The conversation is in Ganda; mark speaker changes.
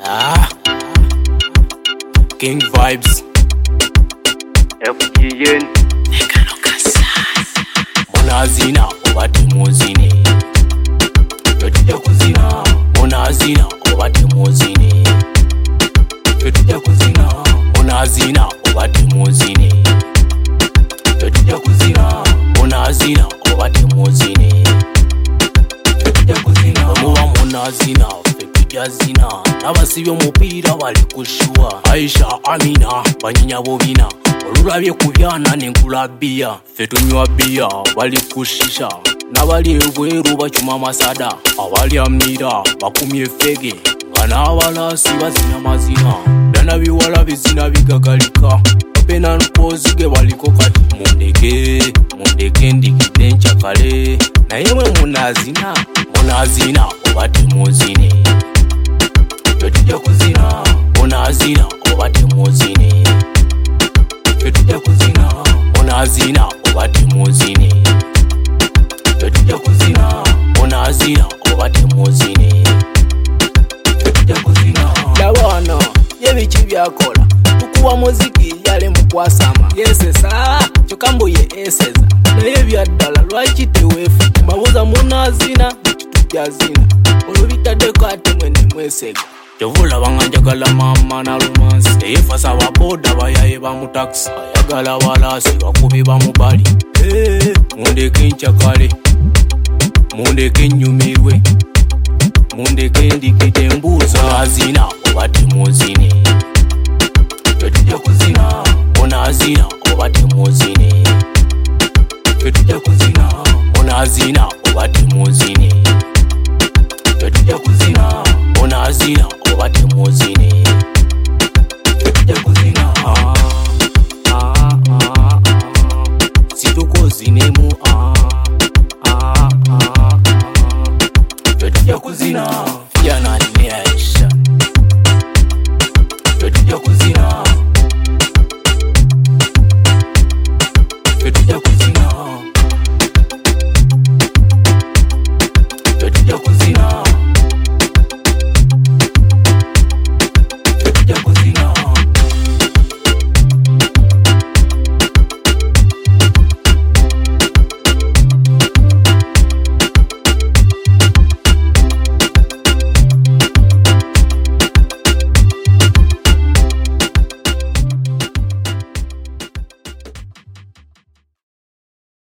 Speaker 1: King Vibes
Speaker 2: FGN
Speaker 1: Monazina obate muzine Fetujja kuzina Monazina obate muzine Fetujja kuzina Monazina obate muzine Fetujja kuzina Monazina obate muzine Fetujja kuzina Muba monazina Jazina nabasibye omupiira bali kushua Aisha Amina banyinya bobina olulabye ku byana n'enkula bbiya ffe tunywa bbiya bali kushisha n'abali ebweru bacuma masada abali amira bakumye fege nga n'abalaasi bazina mazina byana biwala bizina bigagalika opena npozige baliko kati mundeke ndigidde nkyakale naye mwe munazina obate muzine Fetujja kuzina Monazina obate muzine Fetujja kuzina Monazina obate muzine Fetujja kuzina Monazina obate muzine Fetujja kuzina Yabana yebiki byakola tukuwa muziki yale mukwasama yesesa kyokambuye eseza naye byaddala lwaki tewefu mabuza Monazina kitujazina olubitaddeko ate mwene mwesega Jovula banga njagala mama na romance Eyefasa waboda bayaye ba mutaxi ayagala walasi wakubi ba mubali Mundeke nchakale Mundeke nyumirwe Mundeke ndikite mbuza Monazina obate muzine Fetujja kuzina Monazina obate muzine Fetujja kuzina Monazina obate muzine Fetujja kuzina Monazina obate muzine Fetujja kuzina situkozinemu Fetujja kuzina